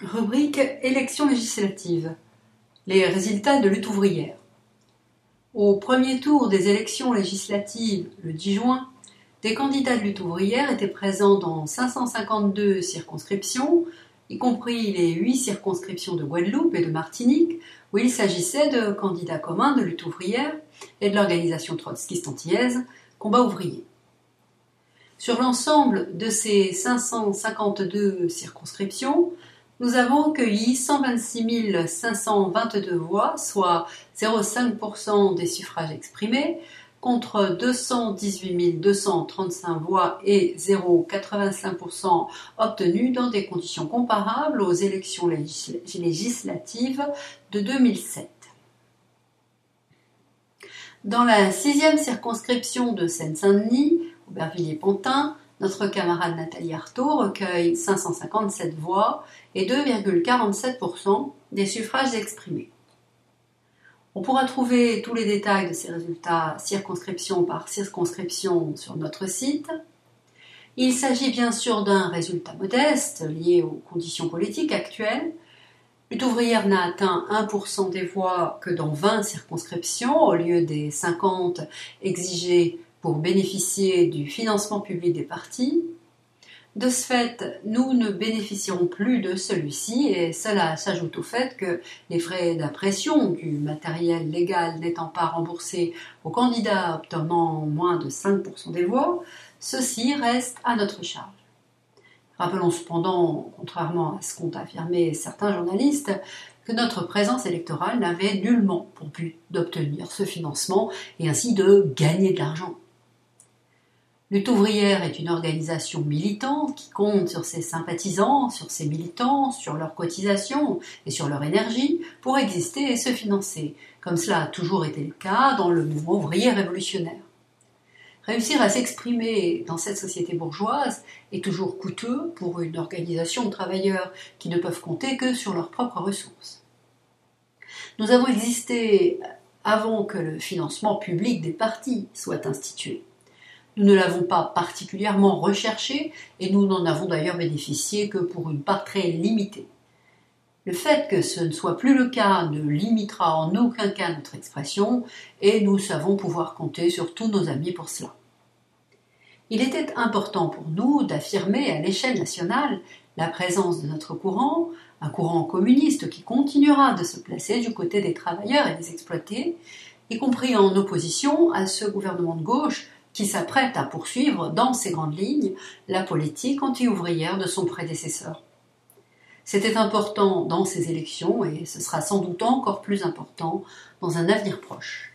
Rubrique élections législatives. Les résultats de lutte ouvrière. Au premier tour des élections législatives, le 10 juin, des candidats de lutte ouvrière étaient présents dans 552 circonscriptions, y compris les 8 circonscriptions de Guadeloupe et de Martinique, où il s'agissait de candidats communs de lutte ouvrière et de l'organisation trotskiste antillaise Combat ouvrier. Sur l'ensemble de ces 552 circonscriptions, nous avons recueilli 126 522 voix, soit 0,5% des suffrages exprimés, contre 218 235 voix et 0,85% obtenus dans des conditions comparables aux élections législatives de 2007. Dans la 6e circonscription de Seine-Saint-Denis, Aubervilliers-Pontin, notre camarade Nathalie Arthaud recueille 557 voix et 2,47% des suffrages exprimés. On pourra trouver tous les détails de ces résultats circonscription par circonscription sur notre site. Il s'agit bien sûr d'un résultat modeste lié aux conditions politiques actuelles. Lutte ouvrière n'a atteint 1% des voix que dans 20 circonscriptions au lieu des 50 exigées pour bénéficier du financement public des partis. De ce fait, nous ne bénéficierons plus de celui-ci et cela s'ajoute au fait que les frais d'impression du matériel légal n'étant pas remboursés aux candidats obtenant moins de 5% des voix, ceci reste à notre charge. Rappelons cependant, contrairement à ce qu'ont affirmé certains journalistes, que notre présence électorale n'avait nullement pour but d'obtenir ce financement et ainsi de gagner de l'argent. Lutte ouvrière est une organisation militante qui compte sur ses sympathisants, sur ses militants, sur leurs cotisations et sur leur énergie pour exister et se financer, comme cela a toujours été le cas dans le mouvement ouvrier révolutionnaire. Réussir à s'exprimer dans cette société bourgeoise est toujours coûteux pour une organisation de travailleurs qui ne peuvent compter que sur leurs propres ressources. Nous avons existé avant que le financement public des partis soit institué. Nous ne l'avons pas particulièrement recherché et nous n'en avons d'ailleurs bénéficié que pour une part très limitée. Le fait que ce ne soit plus le cas ne limitera en aucun cas notre expression et nous savons pouvoir compter sur tous nos amis pour cela. Il était important pour nous d'affirmer à l'échelle nationale la présence de notre courant, un courant communiste qui continuera de se placer du côté des travailleurs et des exploités, y compris en opposition à ce gouvernement de gauche qui s'apprête à poursuivre dans ses grandes lignes la politique anti-ouvrière de son prédécesseur. C'était important dans ces élections et ce sera sans doute encore plus important dans un avenir proche.